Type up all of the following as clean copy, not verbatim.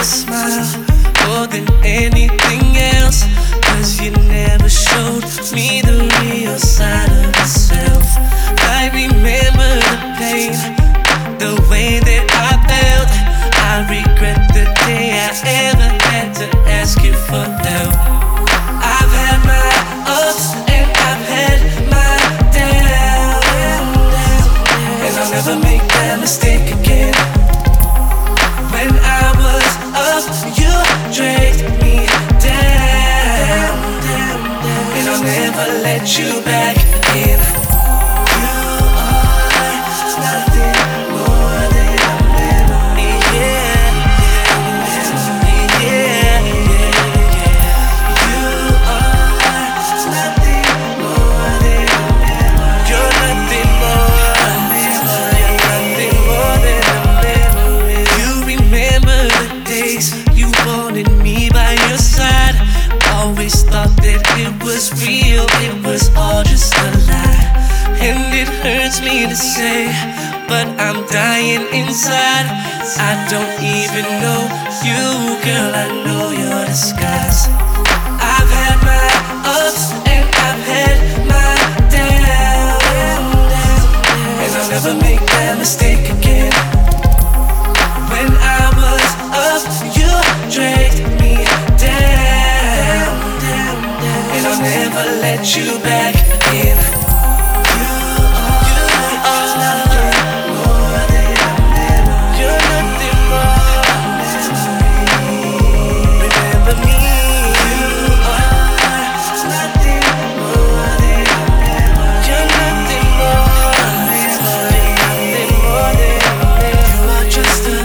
smile more than anything else, 'cause you never showed me the real side of yourself. I remember the pain, the way that I felt. I regret the day I ever had to ask you for help. I've had my ups and I've had my downs, and I'll never make that mistake again. When I was up, you dragged me down, and I'll never let you back in. You are nothing more than a memory, yeah, yeah, yeah, yeah. You are nothing more than a memory. You're nothing more than a memory. You're nothing more than a memory. You remember the days you wanted me by your side. Always thought that it was real, it was all just a lie. And it hurts me to say, but I'm dying inside. I don't even know you, girl, I know your disguise. I've had my ups and I've had my downs, and I'll never make that mistake again. When I was up, you dragged me down, and I'll never let you back in. You are nothing more than a memory. You're nothing more than a memory. Remember me. You are nothing more than a memory. You're nothing more than a memory. Nothing more than a memory. You are just a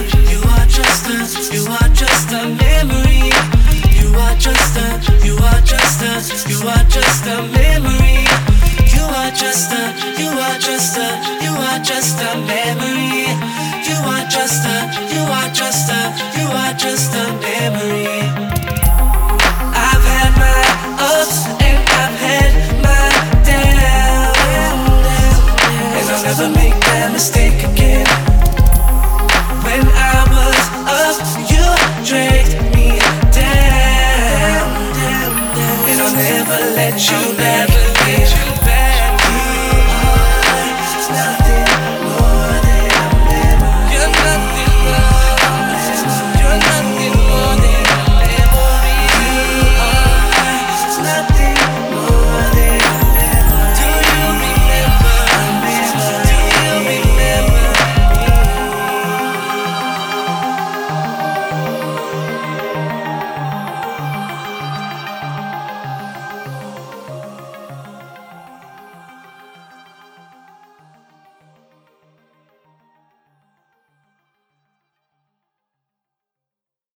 memory. You are just a memory. You are just a memory. You are just a memory. I've had my ups and I've had my downs, and I'll never make